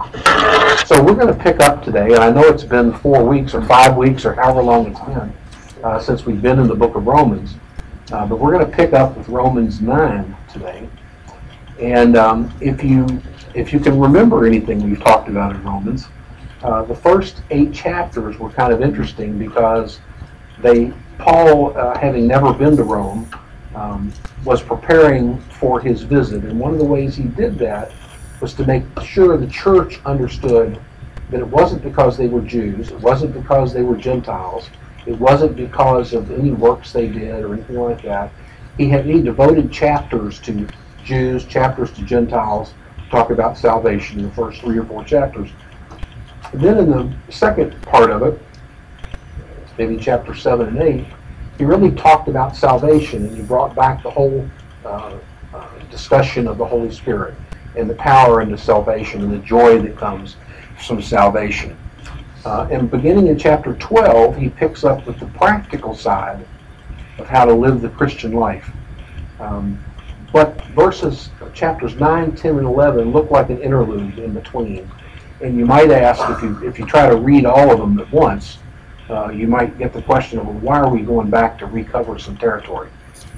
So we're going to pick up today, and I know it's been 4 weeks or 5 weeks or however long it's been since we've been in the book of Romans, but we're going to pick up with Romans 9 today. And if you can remember anything we've talked about in Romans, the first 8 chapters were kind of interesting because Paul, having never been to Rome, was preparing for his visit, and one of the ways he did that was to make sure the church understood that it wasn't because they were Jews, it wasn't because they were Gentiles, it wasn't because of any works they did or anything like that. He devoted chapters to Jews, chapters to Gentiles, talk about salvation in the first 3 or 4 chapters. And then in the second part of it, maybe chapter 7 and 8, he really talked about salvation, and he brought back the whole discussion of the Holy Spirit and the power into salvation and the joy that comes from salvation. And beginning in chapter 12, he picks up with the practical side of how to live the Christian life. But chapters 9, 10, and 11 look like an interlude in between. And you might ask, if you try to read all of them at once, you might get the question of, well, why are we going back to recover some territory?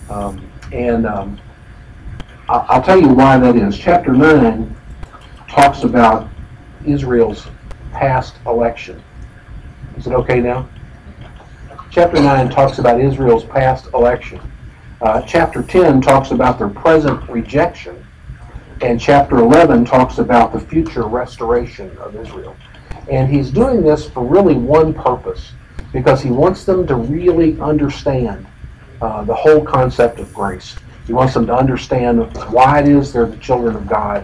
I'll tell you why that is. Chapter 9 talks about Israel's past election. Is it okay now? Chapter 9 talks about Israel's past election. Chapter 10 talks about their present rejection. And chapter 11 talks about the future restoration of Israel. And he's doing this for really one purpose, because he wants them to really understand the whole concept of grace. He wants them to understand why it is they're the children of God,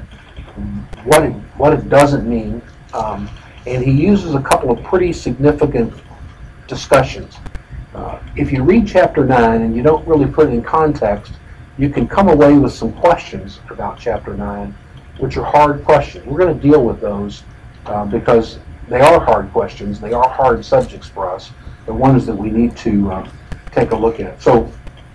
what it doesn't mean, and he uses a couple of pretty significant discussions. If you read chapter 9 and you don't really put it in context, you can come away with some questions about chapter 9, which are hard questions. We're going to deal with those because they are hard questions. They are hard subjects for us. They're ones that we need to take a look at. So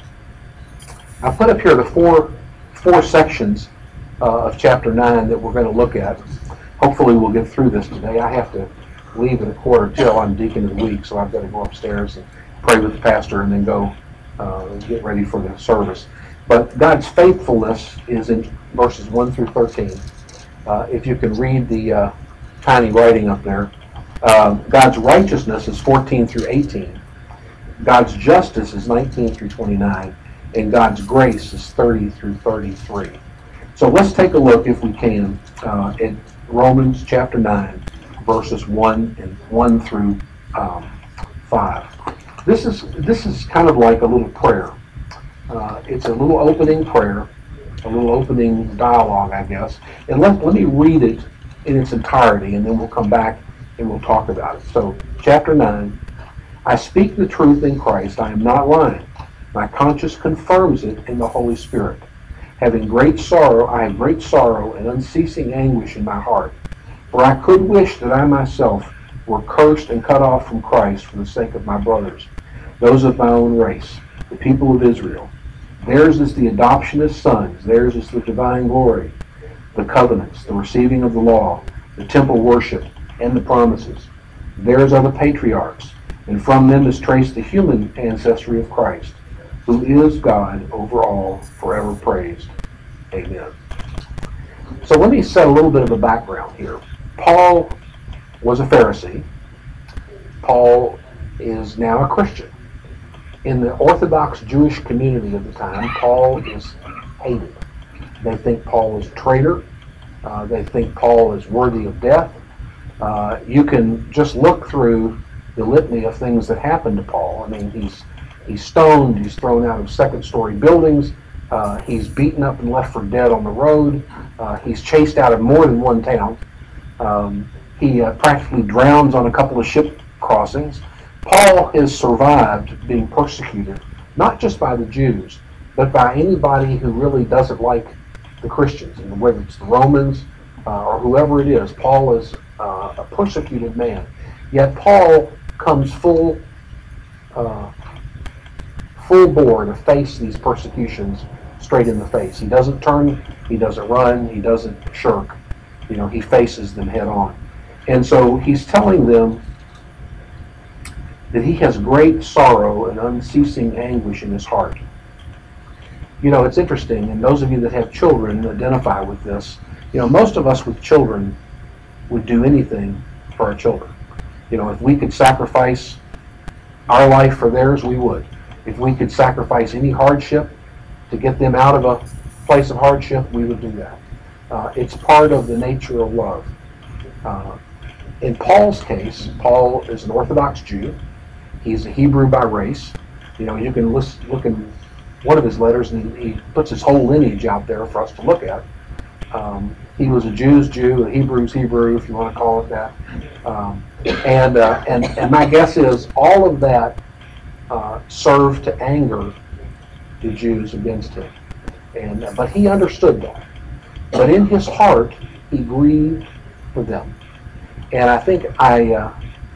I put up here the four sections of chapter 9 that we're going to look at. Hopefully we'll get through this today. I have to leave at 1:45. I'm deacon of the week, so I've got to go upstairs and pray with the pastor and then go get ready for the service. But God's faithfulness is in verses 1 through 13. If you can read the tiny writing up there. God's righteousness is 14 through 18. God's justice is 19 through 29. And God's grace is 30 through 33. So let's take a look, if we can, at Romans chapter 9, verses 1 through 5. This is kind of like a little prayer. It's a little opening prayer, a little opening dialogue, I guess. And let me read it in its entirety, and then we'll come back and we'll talk about it. So, chapter 9, I speak the truth in Christ, I am not lying. My conscience confirms it in the Holy Spirit. I have great sorrow and unceasing anguish in my heart. For I could wish that I myself were cursed and cut off from Christ for the sake of my brothers, those of my own race, the people of Israel. Theirs is the adoption as sons. Theirs is the divine glory, the covenants, the receiving of the law, the temple worship, and the promises. Theirs are the patriarchs, and from them is traced the human ancestry of Christ, who is God over all, forever praised. Amen. So let me set a little bit of a background here. Paul was a Pharisee. Paul is now a Christian. In the Orthodox Jewish community of the time, Paul is hated. They think Paul is a traitor. They think Paul is worthy of death. You can just look through the litany of things that happened to Paul. I mean, he's stoned, he's thrown out of second-story buildings, he's beaten up and left for dead on the road, he's chased out of more than one town, he practically drowns on a couple of ship crossings. Paul has survived being persecuted, not just by the Jews, but by anybody who really doesn't like the Christians, and whether it's the Romans or whoever it is. Paul is a persecuted man. Yet Paul comes full bore to face these persecutions straight in the face. He doesn't turn, he doesn't run, he doesn't shirk. He faces them head on. And so he's telling them that he has great sorrow and unceasing anguish in his heart. It's interesting, and those of you that have children identify with this. Most of us with children would do anything for our children. If we could sacrifice our life for theirs, we would. If we could sacrifice any hardship to get them out of a place of hardship, we would do that. It's part of the nature of love. In Paul's case, Paul is an Orthodox Jew. He's a Hebrew by race. You can look in one of his letters, and he puts his whole lineage out there for us to look at. He was a Jew's Jew, a Hebrew's Hebrew, if you want to call it that. And my guess is all of that served to anger the Jews against him. But he understood that. But in his heart, he grieved for them. And I think I'll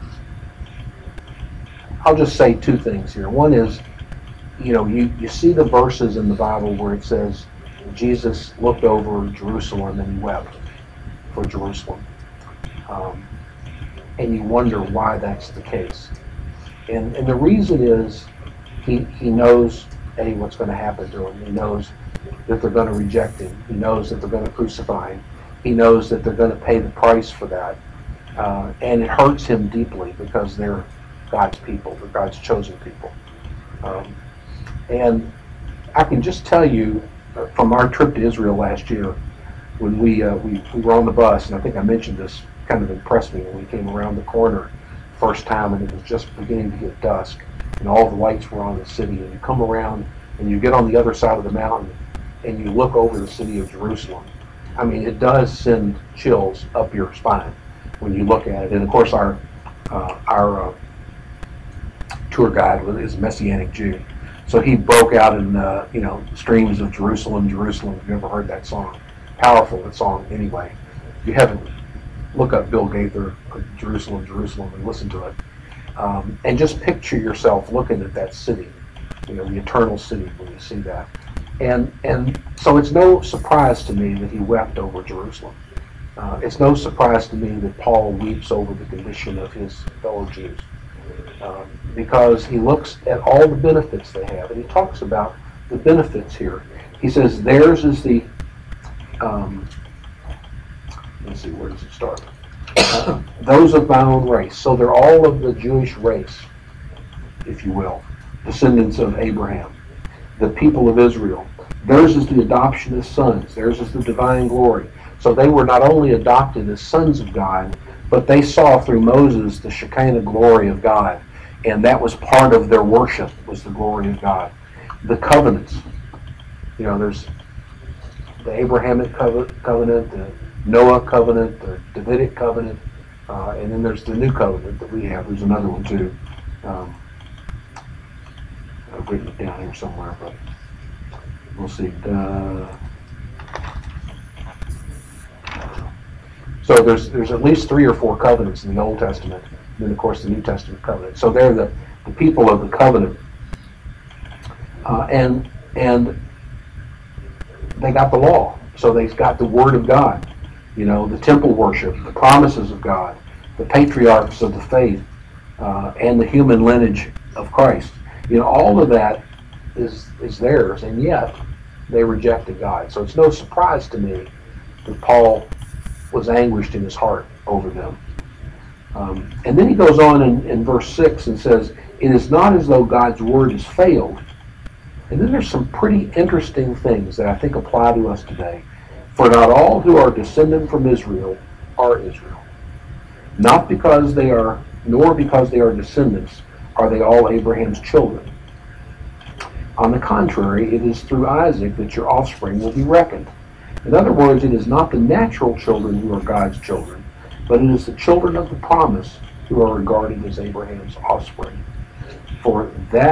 just say two things here. One is, you see the verses in the Bible where it says Jesus looked over Jerusalem and wept for Jerusalem. And you wonder why that's the case. And the reason is he knows, what's going to happen to him. He knows that they're going to reject him. He knows that they're going to crucify him. He knows that they're going to pay the price for that. And it hurts him deeply because they're God's people. They're God's chosen people. And I can just tell you from our trip to Israel last year, when we were on the bus, and I think I mentioned this, kind of impressed me when we came around the corner first time, and it was just beginning to get dusk, and all the lights were on the city, and you come around and you get on the other side of the mountain and you look over the city of Jerusalem. I mean, it does send chills up your spine when you look at it. And of course, our tour guide is a Messianic Jew, so he broke out in streams of Jerusalem, Jerusalem. If you ever heard that song, powerful that song. Anyway, if you haven't, look up Bill Gaither, Jerusalem, Jerusalem, and listen to it. And just picture yourself looking at that city, the eternal city when you see that. And so it's no surprise to me that he wept over Jerusalem. It's no surprise to me that Paul weeps over the condition of his fellow Jews. Because he looks at all the benefits they have, and he talks about the benefits here. He says theirs is the, let's see, where does it start? Those of my own race. So they're all of the Jewish race, if you will, descendants of Abraham, the people of Israel. Theirs is the adoption as sons. Theirs is the divine glory. So they were not only adopted as sons of God, but they saw through Moses the Shekinah glory of God. And that was part of their worship, was the glory of God. The covenants. There's the Abrahamic covenant, the Noah covenant, the Davidic covenant, and then there's the new covenant that we have. There's another one too. I've written it down here somewhere, but we'll see. So there's at least 3 or 4 covenants in the Old Testament, and then of course the New Testament covenant. So they're the people of the covenant, and they got the law. So they've got the Word of God, the temple worship, the promises of God, the patriarchs of the faith, and the human lineage of Christ. All of that is theirs, and yet they rejected God. So it's no surprise to me that Paul was anguished in his heart over them. And then he goes on in verse 6 and says, it is not as though God's word has failed. And then there's some pretty interesting things that I think apply to us today. For not all who are descended from Israel are Israel. Not because they are, nor because they are descendants, are they all Abraham's children. On the contrary, it is through Isaac that your offspring will be reckoned. In other words, it is not the natural children who are God's children, but it is the children of the promise who are regarded as Abraham's offspring. For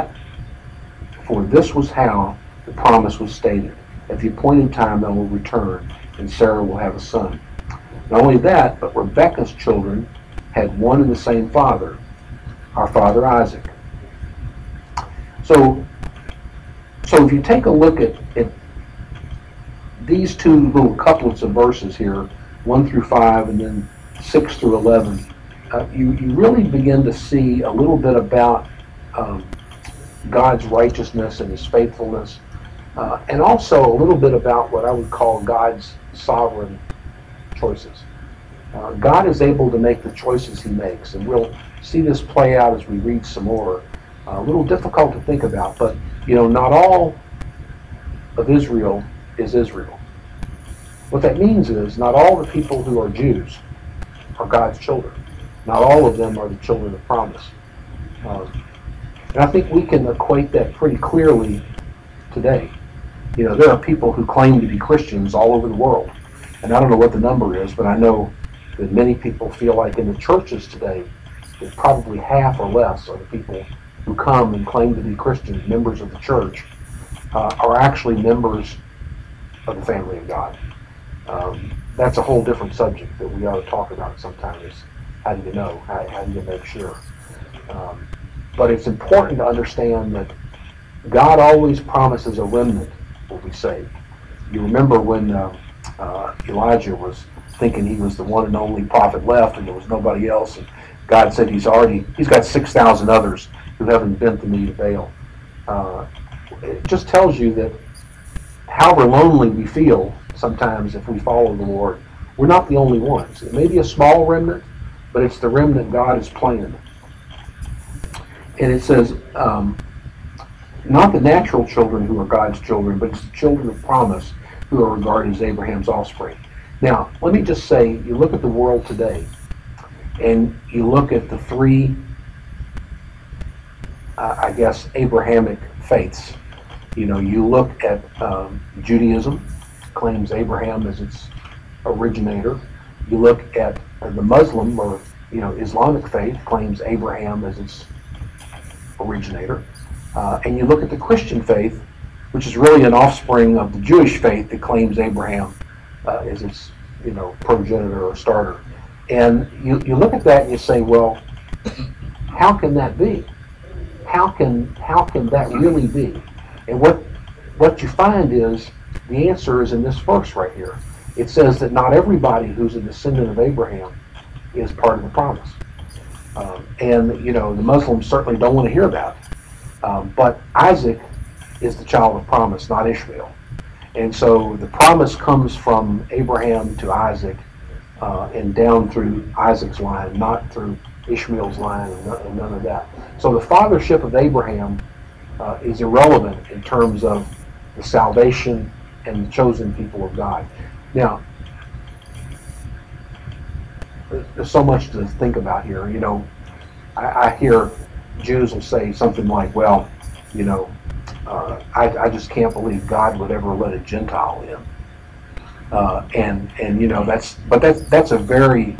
this was how the promise was stated. At the appointed time I will return, and Sarah will have a son. Not only that, but Rebekah's children had one and the same father, our father Isaac. So if you take a look at these 2 little couplets of verses here 1 through 5 and then 6 through 11, you really begin to see a little bit about God's righteousness and his faithfulness, and also a little bit about what I would call God's sovereign choices. God is able to make the choices he makes, and we'll see this play out as we read some more. A little difficult to think about, but not all of Israel is Israel. What that means is not all the people who are Jews are God's children. Not all of them are the children of promise. And I think we can equate that pretty clearly today. There are people who claim to be Christians all over the world. And I don't know what the number is, but I know that many people feel like in the churches today, that probably half or less of the people who come and claim to be Christians, members of the church, are actually members of the family of God. That's a whole different subject that we ought to talk about sometime, is how do you know? How do you make sure? But it's important to understand that God always promises a remnant will be saved. You remember when Elijah was thinking he was the one and only prophet left and there was nobody else, and God said he's got 6,000 others who haven't bent the knee to Baal. It just tells you that however lonely we feel sometimes if we follow the Lord, we're not the only ones. It may be a small remnant, but it's the remnant God has planned. And it says, not the natural children who are God's children, but it's the children of promise who are regarded as Abraham's offspring. Now, let me just say, you look at the world today, and you look at the three, Abrahamic faiths. You look at Judaism, claims Abraham as its originator. You look at the Muslim or Islamic faith, claims Abraham as its originator. And you look at the Christian faith, which is really an offspring of the Jewish faith that claims Abraham as its progenitor or starter. And you look at that and you say, well, how can that be? How can that really be? And what you find is the answer is in this verse right here. It says that not everybody who's a descendant of Abraham is part of the promise. And the Muslims certainly don't want to hear that. But Isaac is the child of promise, not Ishmael. And so the promise comes from Abraham to Isaac and down through Isaac's line, not through Ishmael's line and none of that. So the fathership of Abraham is irrelevant in terms of the salvation and the chosen people of God. Now, there's so much to think about here. I hear Jews will say something like, well, I just can't believe God would ever let a Gentile in. That's a very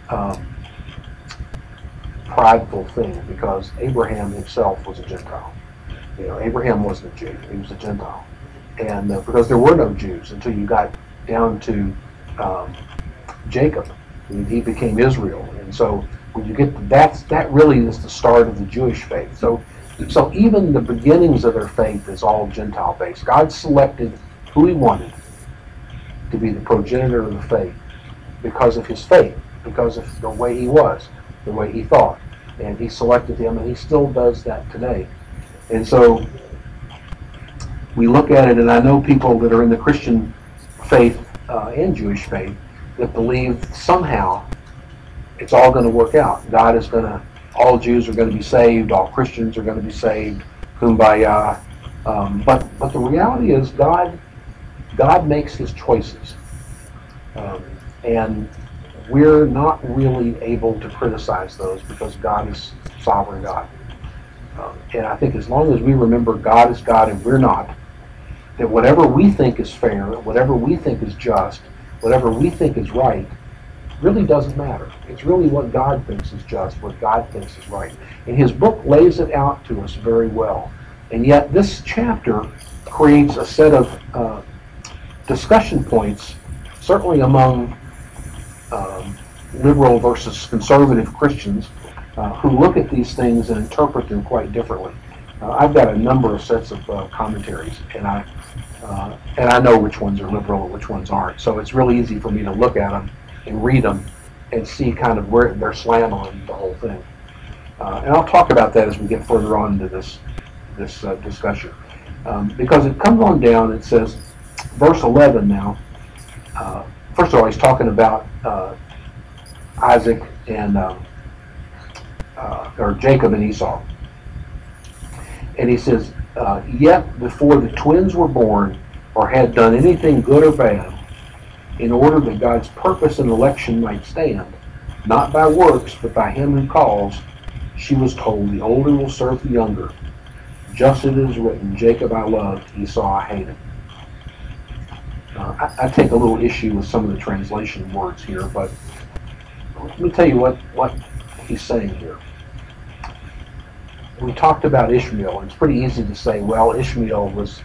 prideful thing, because Abraham himself was a Gentile. Abraham wasn't a Jew, he was a Gentile. And because there were no Jews until you got down to Jacob, and he became Israel. And so when you get to that really is the start of the Jewish faith. So even the beginnings of their faith is all Gentile based. God selected who he wanted to be the progenitor of the faith because of his faith, because of the way he was, the way he thought. And he selected him, and he still does that today. And so we look at it, and I know people that are in the Christian faith and Jewish faith that believe somehow it's all going to work out. All Jews are going to be saved, all Christians are going to be saved, kumbaya. But the reality is God makes his choices. And we're not really able to criticize those because God is sovereign God. And I think as long as we remember God is God and we're not, that whatever we think is fair, whatever we think is just, whatever we think is right, really doesn't matter. It's really what God thinks is just, what God thinks is right. And his book lays it out to us very well. And yet this chapter creates a set of discussion points, certainly among liberal versus conservative Christians who look at these things and interpret them quite differently. I've got a number of sets of commentaries, and I know which ones are liberal and which ones aren't. So it's really easy for me to look at them and read them and see kind of where they're slant on the whole thing. And I'll talk about that as we get further on into this discussion. Because it comes on down, it says, verse 11 now, first of all, he's talking about Isaac and, or Jacob and Esau. And he says, yet before the twins were born or had done anything good or bad, in order that God's purpose and election might stand, not by works, but by him who calls, she was told, the older will serve the younger. Just as it is written, Jacob I loved, Esau I hated. I take a little issue with some of the translation words here, but let me tell you what he's saying here. We talked about Ishmael, and it's pretty easy to say, well, Ishmael was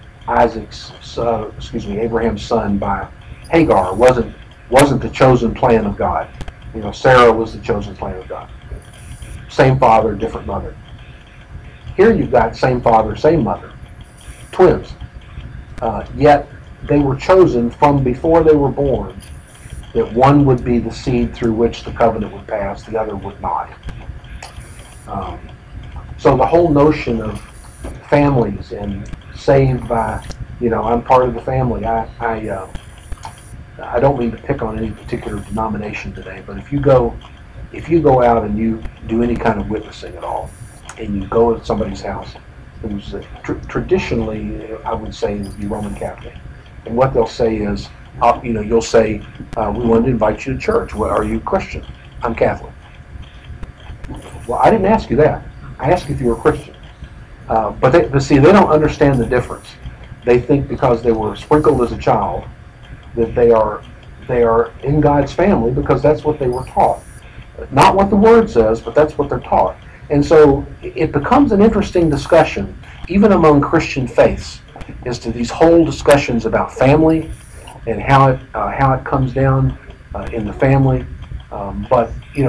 Abraham's son by Hagar, wasn't the chosen plan of God. Sarah was the chosen plan of God. Same father, different mother. Here you've got same father, same mother, twins. Yet they were chosen from before they were born, that one would be the seed through which the covenant would pass, the other would not. So the whole notion of families and saved by, I'm part of the family. I don't mean to pick on any particular denomination today, but if you go out and you do any kind of witnessing at all, and you go to somebody's house, who's traditionally, I would say, would be Roman Catholic, and what they'll say is, you'll say, we wanted to invite you to church. Well, are you Christian? I'm Catholic. Well, I didn't ask you that. I asked if you were Christian. But see, they don't understand the difference. They think because they were sprinkled as a child that they are in God's family because that's what they were taught. Not what the Word says, but that's what they're taught. And so it becomes an interesting discussion, even among Christian faiths, as to these whole discussions about family and how it comes down in the family. But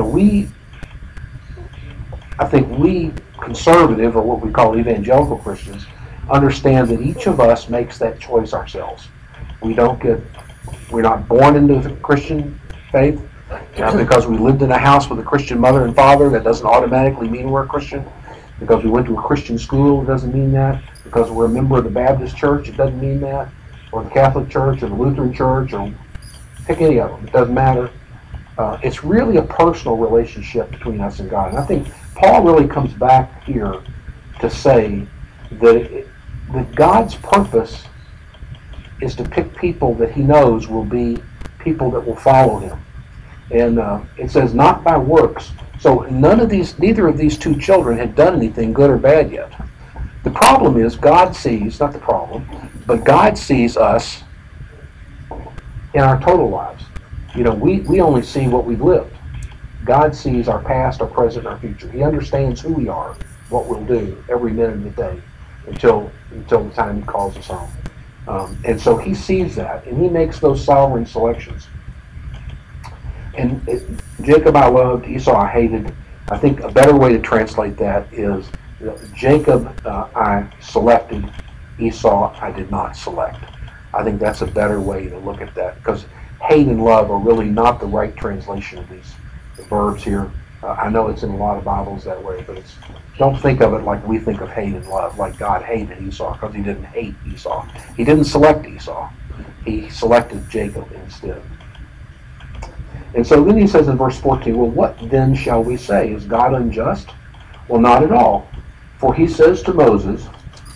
I think we conservative, or what we call evangelical Christians, understand that each of us makes that choice ourselves. We're not born into the Christian faith because we lived in a house with a Christian mother and father. That doesn't automatically mean we're a Christian. Because we went to a Christian school, it doesn't mean that. Because we're a member of the Baptist church, it doesn't mean that. Or the Catholic church, or the Lutheran church, or pick any of them. It doesn't matter. It's really a personal relationship between us and God. And I think Paul really comes back here to say that God's purpose is to pick people that he knows will be people that will follow him. And it says, not by works. So neither of these two children had done anything good or bad yet. The problem is God sees, not the problem, but God sees us in our total lives. We only see what we've lived. God sees our past, our present, and our future. He understands who we are, what we'll do every minute of the day until the time he calls us home. And so he sees that, and he makes those sovereign selections. And Jacob I loved, Esau I hated. I think a better way to translate that is Jacob I selected, Esau I did not select. I think that's a better way to look at that, because hate and love are really not the right translation of these verbs here. I know it's in a lot of Bibles that way, but don't think of it like we think of hate and love, like God hated Esau, because he didn't hate Esau. He didn't select Esau. He selected Jacob instead. And so then he says in verse 14, well, what then shall we say? Is God unjust? Well, not at all. For he says to Moses,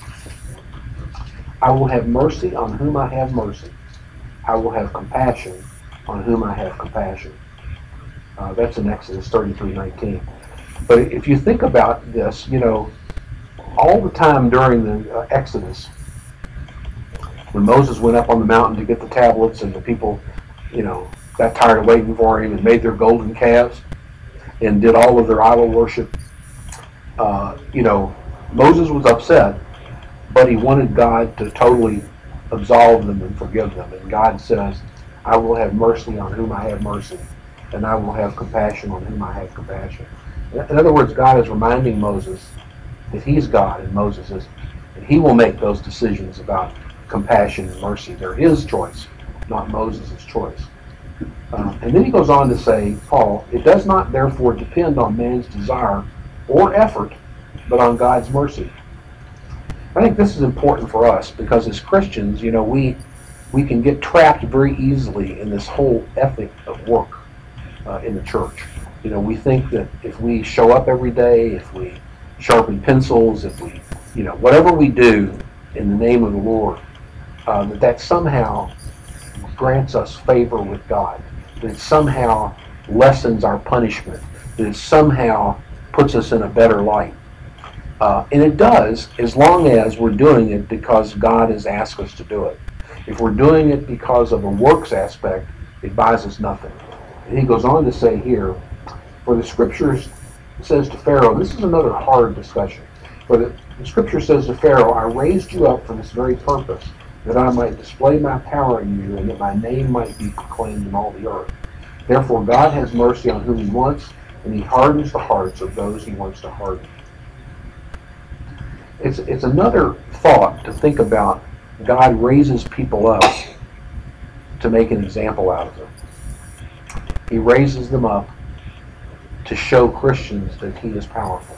I will have mercy on whom I have mercy. I will have compassion on whom I have compassion. That's in Exodus 33:19. But if you think about this, all the time during the Exodus, when Moses went up on the mountain to get the tablets and the people, got tired of waiting for him and made their golden calves and did all of their idol worship, Moses was upset, but he wanted God to totally absolve them and forgive them. And God says, I will have mercy on whom I have mercy, and I will have compassion on whom I have compassion. In other words, God is reminding Moses that he's God and Moses isn't. And he will make those decisions about compassion and mercy. They're his choice, not Moses' choice. And then he goes on to say, Paul, it does not therefore depend on man's desire or effort, but on God's mercy. I think this is important for us because as Christians, we can get trapped very easily in this whole ethic of work in the church. We think that if we show up every day, if we sharpen pencils, if we, whatever we do in the name of the Lord, that somehow grants us favor with God, that it somehow lessens our punishment, that it somehow puts us in a better light. And it does, as long as we're doing it because God has asked us to do it. If we're doing it because of a works aspect, it buys us nothing. And he goes on to say here, for the scriptures says to Pharaoh, this is another hard discussion. For the scripture says to Pharaoh, I raised you up for this very purpose, that I might display my power in you, and that my name might be proclaimed in all the earth. Therefore God has mercy on whom he wants, and he hardens the hearts of those he wants to harden. It's another thought to think about. God raises people up to make an example out of them. He raises them up to show Christians that he is powerful.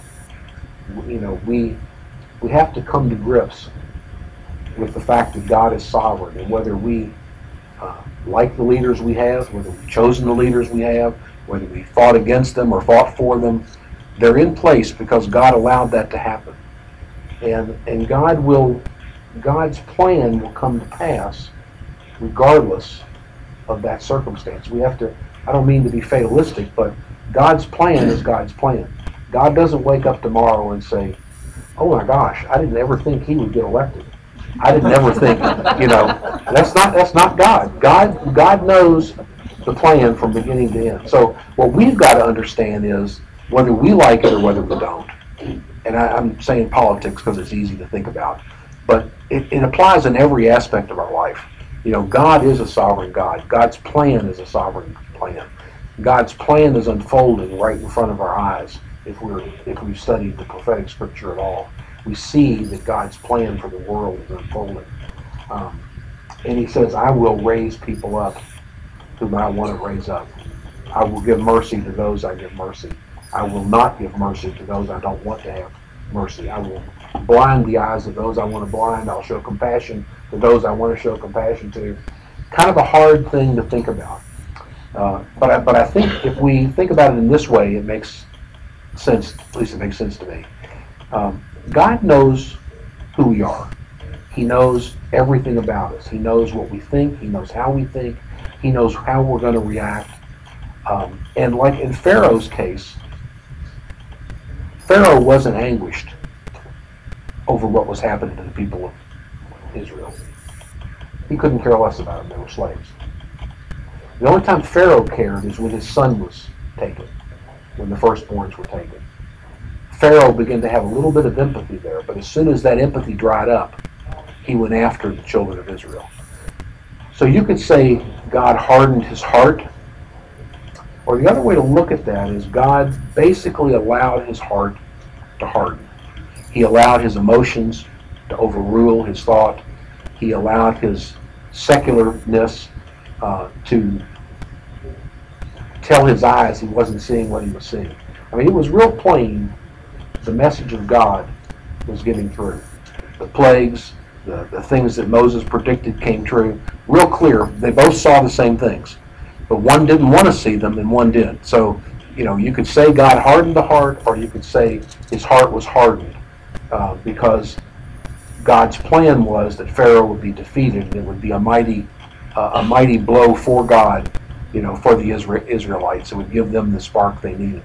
We have to come to grips with the fact that God is sovereign, and whether we like the leaders we have, whether we've chosen the leaders we have, whether we fought against them or fought for them, they're in place because God allowed that to happen. And God's plan will come to pass regardless of that circumstance. We have to, I don't mean to be fatalistic, but God's plan is God's plan. God doesn't wake up tomorrow and say, oh my gosh, I didn't ever think he would get elected. I didn't ever think, that's not God. God knows the plan from beginning to end. So what we've got to understand is whether we like it or whether we don't. And I'm saying politics because it's easy to think about. But it applies in every aspect of our life. God is a sovereign God. God's plan is a sovereign plan. God's plan is unfolding right in front of our eyes. If we've studied the prophetic scripture at all, we see that God's plan for the world is unfolding. And he says, I will raise people up whom I want to raise up. I will give mercy to those I give mercy. I will not give mercy to those I don't want to have mercy. I will blind the eyes of those I want to blind. I'll show compassion to those I want to show compassion to. Kind of a hard thing to think about. But I think if we think about it in this way, it makes sense. At least it makes sense to me. God knows who we are. He knows everything about us. He knows what we think. He knows how we think. He knows how we're going to react. And like in Pharaoh's case, Pharaoh wasn't anguished over what was happening to the people of Israel. He couldn't care less about them. They were slaves. The only time Pharaoh cared is when his son was taken, when the firstborns were taken. Pharaoh began to have a little bit of empathy there, but as soon as that empathy dried up, he went after the children of Israel. So you could say God hardened his heart, or the other way to look at that is God basically allowed his heart to harden. He allowed his emotions to overrule his thought. He allowed his secularness to tell his eyes he wasn't seeing what he was seeing. I mean, it was real plain the message of God was getting through. The plagues, the things that Moses predicted came true. Real clear. They both saw the same things. But one didn't want to see them and one did. So, you could say God hardened the heart, or you could say his heart was hardened because God's plan was that Pharaoh would be defeated and it would be a mighty blow for God, for the Israelites. It would give them the spark they needed.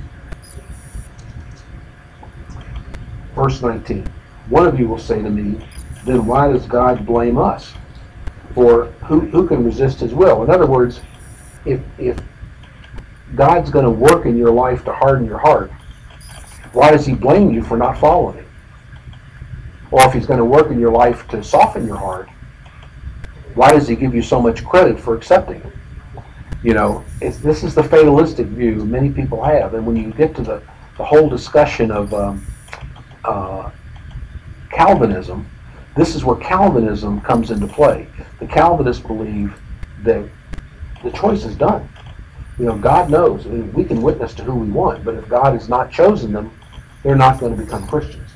Verse 19. One of you will say to me, then why does God blame us? For who can resist his will? In other words, if God's going to work in your life to harden your heart, why does he blame you for not following him? Or if he's going to work in your life to soften your heart, why does he give you so much credit for accepting him? This is the fatalistic view many people have. And when you get to the whole discussion of Calvinism, this is where Calvinism comes into play. The Calvinists believe that the choice is done. God knows. I mean, we can witness to who we want, but if God has not chosen them, they're not going to become Christians.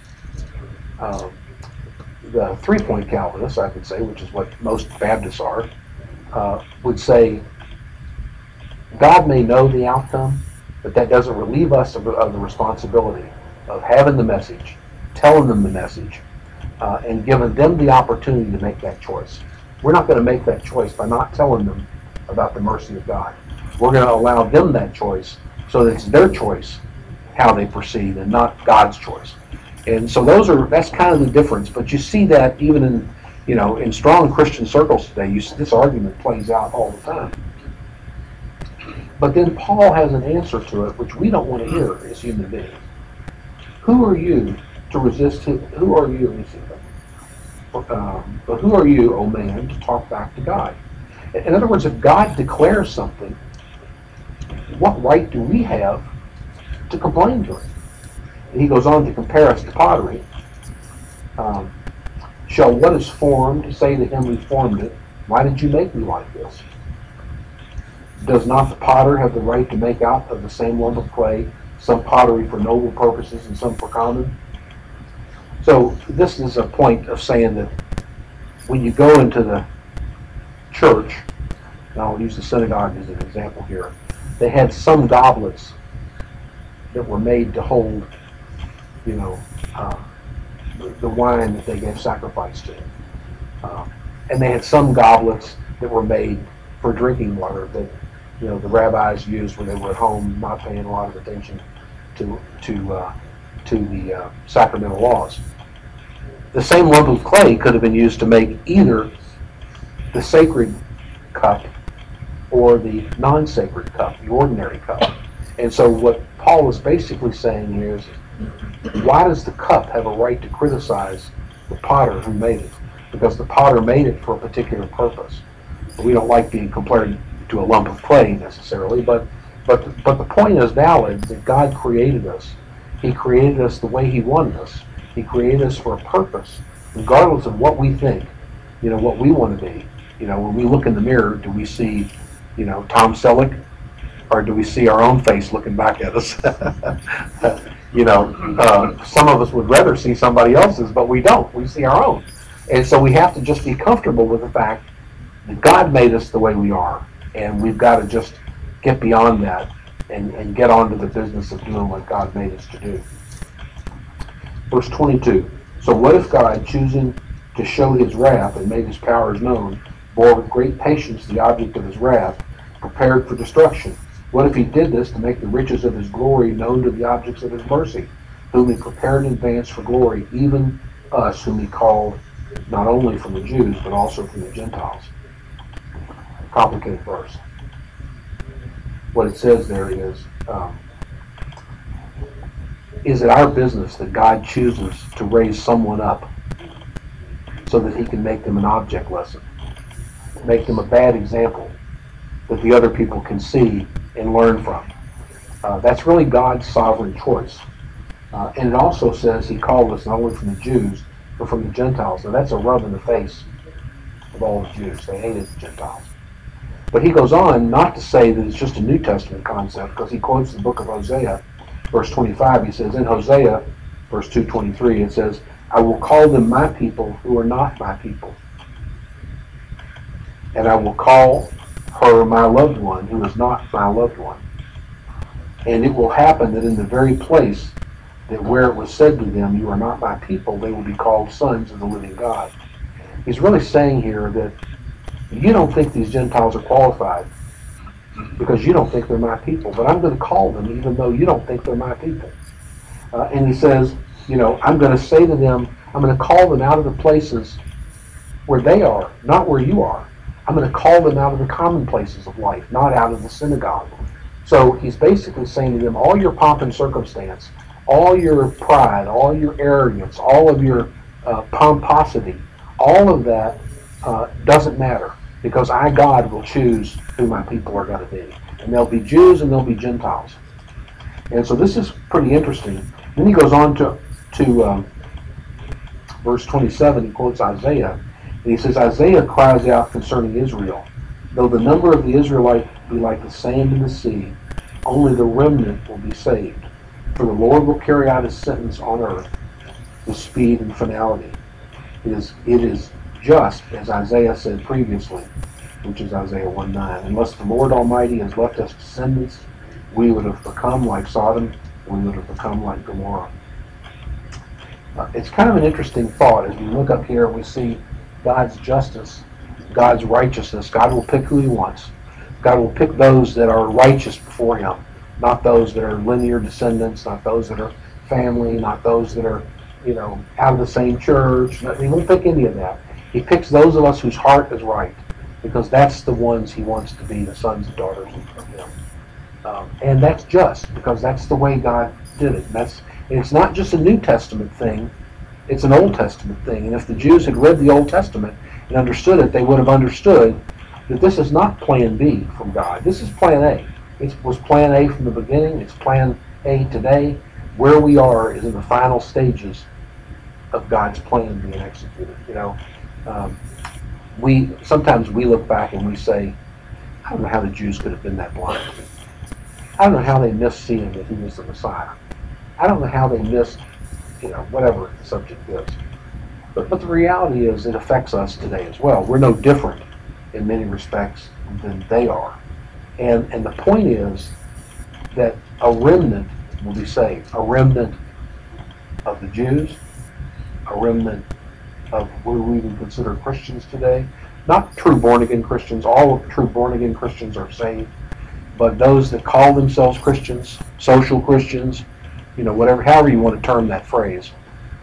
The three-point Calvinists, I could say, which is what most Baptists are, would say God may know the outcome, but that doesn't relieve us of the responsibility of having the message, telling them the message, and giving them the opportunity to make that choice. We're not going to make that choice by not telling them about the mercy of God. We're going to allow them that choice so that it's their choice how they proceed and not God's choice. And so that's kind of the difference. But you see that even in strong Christian circles today, this argument plays out all the time. But then Paul has an answer to it, which we don't want to hear as human beings. Who are you to resist him? Who are you? But who are you, O man, to talk back to God? In other words, if God declares something, what right do we have to complain to him? And he goes on to compare us to pottery. Shall what is formed say to him who formed it, why did you make me like this? Does not the potter have the right to make out of the same lump of clay some pottery for noble purposes and some for common? So this is a point of saying that when you go into the church, and I'll use the synagogue as an example here, they had some goblets that were made to hold, the wine that they gave sacrifice to. And they had some goblets that were made for drinking water that, the rabbis used when they were at home, not paying a lot of attention to the sacramental laws. The same lump of clay could have been used to make either the sacred cup or the non-sacred cup, the ordinary cup. And so what Paul is basically saying here is, why does the cup have a right to criticize the potter who made it? Because the potter made it for a particular purpose. We don't like being compared to a lump of clay necessarily, but the point is valid that God created us. He created us the way he wanted us. He created us for a purpose, regardless of what we think, what we want to be. When we look in the mirror, do we see, Tom Selleck, or do we see our own face looking back at us? Some of us would rather see somebody else's, but we don't. We see our own. And so we have to just be comfortable with the fact that God made us the way we are, and we've got to just get beyond that and get on to the business of doing what God made us to do. Verse 22, so what if God, choosing to show his wrath and make his powers known, bore with great patience the object of his wrath, prepared for destruction? What if he did this to make the riches of his glory known to the objects of his mercy, whom he prepared in advance for glory, even us whom he called not only from the Jews, but also from the Gentiles? Complicated verse. What it says there is it our business that God chooses to raise someone up so that he can make them an object lesson, make them a bad example that the other people can see and learn from? That's really God's sovereign choice. And it also says he called us not only from the Jews, but from the Gentiles. Now that's a rub in the face of all the Jews. They hated the Gentiles. But he goes on not to say that it's just a New Testament concept, because he quotes the book of Hosea, verse 25. He says in Hosea, verse 2:23, it says, I will call them my people who are not my people, and I will call her my loved one who is not my loved one. And it will happen that in the very place that where it was said to them, you are not my people, they will be called sons of the living God. He's really saying here that you don't think these Gentiles are qualified because you don't think they're my people, but I'm going to call them even though you don't think they're my people. And he says, I'm going to say to them, I'm going to call them out of the places where they are, not where you are. I'm going to call them out of the common places of life, not out of the synagogue. So he's basically saying to them, all your pomp and circumstance, all your pride, all your arrogance, all of your pomposity, all of that doesn't matter, because I, God, will choose who my people are going to be. And they'll be Jews and they'll be Gentiles. And so this is pretty interesting. Then he goes on to verse 27, he quotes Isaiah, and he says, Isaiah cries out concerning Israel, Though the number of the Israelites be like the sand in the sea, only the remnant will be saved. For the Lord will carry out his sentence on earth with speed and finality. It is just as Isaiah said previously, which is Isaiah 1:9. Unless the Lord Almighty has left us descendants, we would have become like Sodom, we would have become like Gomorrah. It's kind of an interesting thought as we look up here and we see God's justice, God's righteousness. God will pick who he wants. God will pick those that are righteous before him, not those that are linear descendants, not those that are family, not those that are, out of the same church. He won't pick any of that. He picks those of us whose heart is right, because that's the ones he wants to be the sons and daughters of him. And that's just, because that's the way God did it. And it's not just a New Testament thing, it's an Old Testament thing. And if the Jews had read the Old Testament and understood it, they would have understood that this is not plan B from God. This is plan A. It was plan A from the beginning. It's plan A today. Where we are is in the final stages of God's plan being executed. Sometimes we look back and we say, I don't know how the Jews could have been that blind. I don't know how they missed seeing that he was the Messiah. I don't know how they missed, whatever the subject is. But the reality is it affects us today as well. We're no different in many respects than they are. And the point is that a remnant will be saved. A remnant of the Jews, a remnant of what we would consider Christians today. Not true born-again Christians. All of true born-again Christians are saved. But those that call themselves Christians, social Christians, however you want to term that phrase,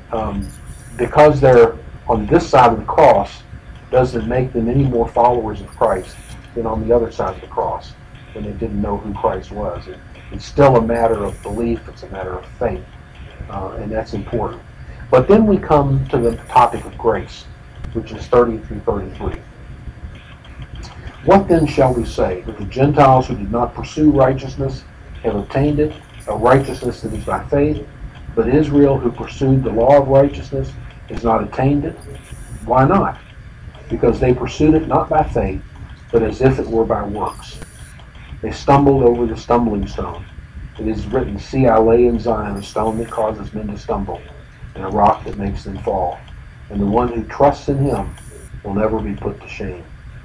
because they're on this side of the cross, doesn't make them any more followers of Christ than on the other side of the cross, when they didn't know who Christ was. It's still a matter of belief. It's a matter of faith, and that's important. But then we come to the topic of grace, which is 30 through 33. What then shall we say? That the Gentiles who did not pursue righteousness have obtained it, a righteousness that is by faith, but Israel who pursued the law of righteousness has not attained it? Why not? Because they pursued it not by faith, but as if it were by works. They stumbled over the stumbling stone. It is written, See, I lay in Zion a stone that causes men to stumble, and a rock that makes them fall. And the one who trusts in him will never be put to shame.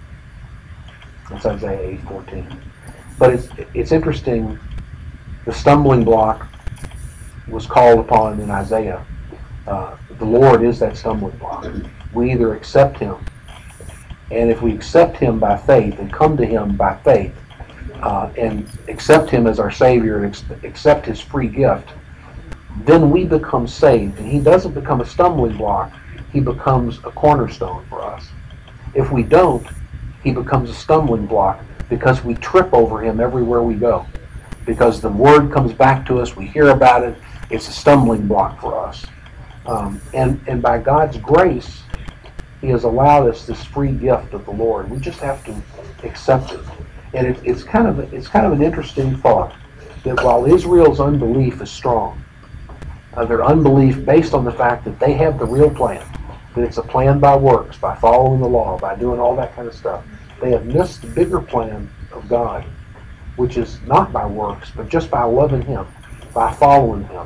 That's Isaiah 8:14. But it's interesting, the stumbling block was called upon in Isaiah. The Lord is that stumbling block. We either accept him, and if we accept him by faith and come to him by faith, and accept him as our Savior and accept his free gift, then we become saved. And he doesn't become a stumbling block, he becomes a cornerstone for us. If we don't, he becomes a stumbling block because we trip over him everywhere we go. Because the word comes back to us, we hear about it, it's a stumbling block for us. And by God's grace, he has allowed us this free gift of the Lord. We just have to accept it. And it's kind of an interesting thought that while Israel's unbelief is strong, their unbelief based on the fact that they have the real plan, that it's a plan by works, by following the law, by doing all that kind of stuff, they have missed the bigger plan of God, which is not by works, but just by loving him, by following him.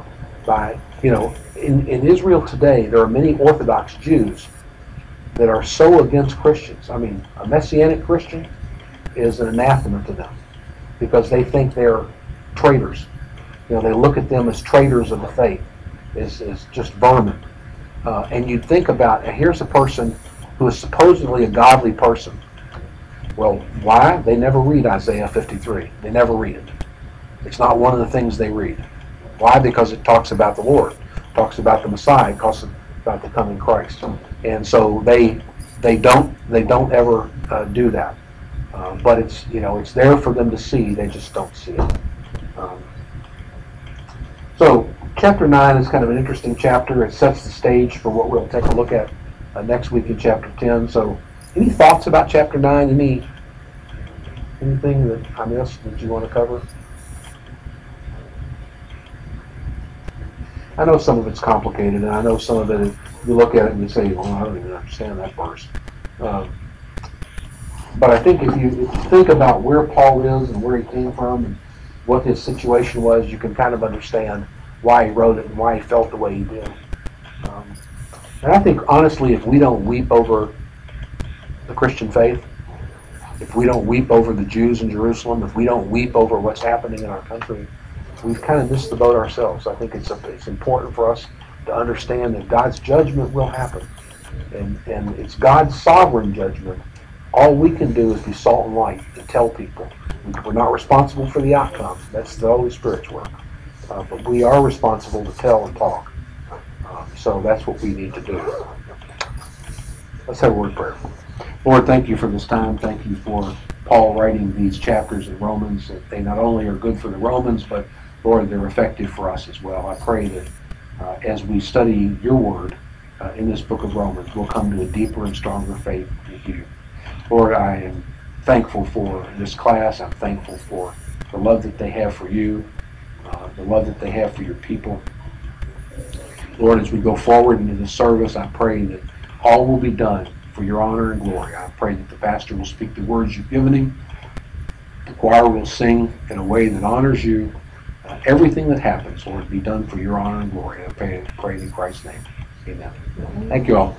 In Israel today, there are many Orthodox Jews that are so against Christians. I mean, a Messianic Christian is an anathema to them because they think they're traitors. They look at them as traitors of the faith, as just vermin. And you'd think about, here's a person who is supposedly a godly person. Well, why? They never read Isaiah 53. They never read it. It's not one of the things they read. Why? Because it talks about the Lord, it talks about the Messiah, it talks about the coming Christ. And so they don't ever do that. But it's there for them to see. They just don't see it. So chapter 9 is kind of an interesting chapter. It sets the stage for what we'll take a look at next week in chapter 10. So any thoughts about chapter 9? Anything that I missed that you want to cover? I know some of it's complicated, and I know some of it, you look at it and you say, well, I don't even understand that verse. But I think if you think about where Paul is and where he came from and what his situation was, you can kind of understand why he wrote it and why he felt the way he did. And I think, honestly, if we don't weep over the Christian faith, if we don't weep over the Jews in Jerusalem, if we don't weep over what's happening in our country, we've kind of missed the boat ourselves. I think it's important for us to understand that God's judgment will happen. And it's God's sovereign judgment. All we can do is be salt and light and tell people. We're not responsible for the outcome. That's the Holy Spirit's work. But we are responsible to tell and talk. So that's what we need to do. Let's have a word of prayer. Lord, thank you for this time. Thank you for Paul writing these chapters in Romans. They not only are good for the Romans, but, Lord, they're effective for us as well. I pray that as we study your word in this book of Romans, we'll come to a deeper and stronger faith with you. Lord, I am thankful for this class. I'm thankful for the love that they have for you, the love that they have for your people. Lord, as we go forward into this service, I pray that all will be done for your honor and glory. I pray that the pastor will speak the words you've given him. The choir will sing in a way that honors you. Everything that happens, Lord, be done for your honor and glory. I pray in Christ's name. Amen. Thank you all.